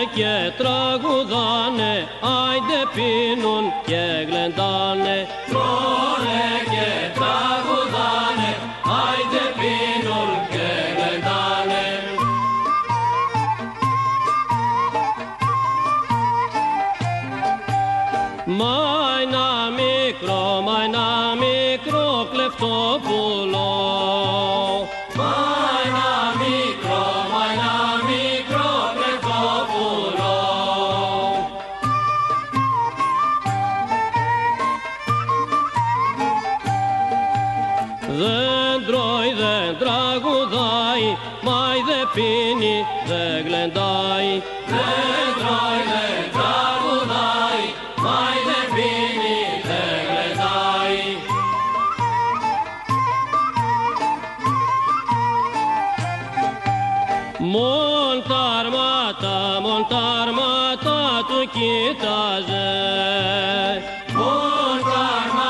και τραγουδάνε, άιντε πίνουν και γλεντάνε. Τρώνε και τραγουδάνε, άιντε πίνουν και γλεντάνε. Μα ένα μικρό κλεφτόπουλο, μα ένα μικρό κλεφτόπουλο, δεν τρώει, δεν τραγουδάει, μάι δεν πίνει, δεν γλεντάει. Δεν τρώει, δεν τραγουδάει, μάι δεν πίνει, δεν γλεντάει. Μον τα αρμάτα του κοίταζε, μον τα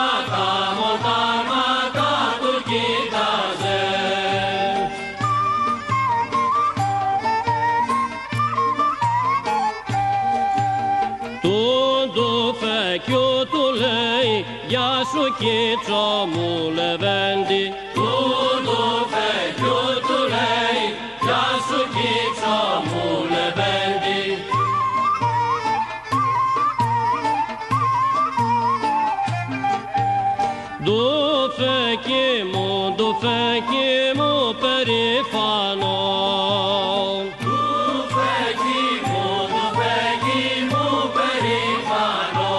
αρμάτα του κοίταζε. Του φεκιού του λέει, γεια σου κίτσο μου λεβέντη. Του φεκιού του λέει, γεια σου κίτσο μου λεβέντη. Του φεκί μου περήφανο, του φεκί μου περήφανο.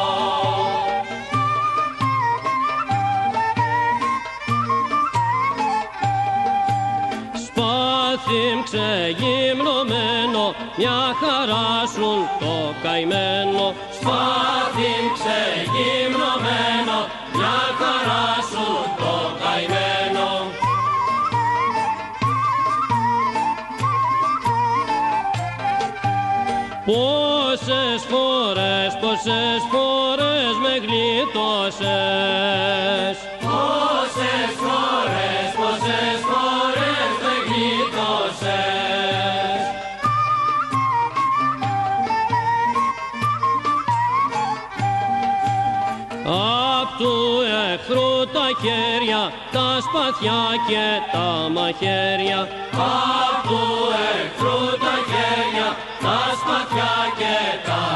Σπάθη ξεγυμνωμένο, μια χαρά σου το καημένο. Σπάθη ξεγυμνωμένο, μια χαρά σου το καημένο. Πόσες φορές με γλίτωσες, πόσες φορές με γλίτωσες. Απ' του εχθρού τα χέρια, τα σπαθιά και τα μαχαίρια. Απ' του εχθρού τα χέρια, τα σπαθιά και τα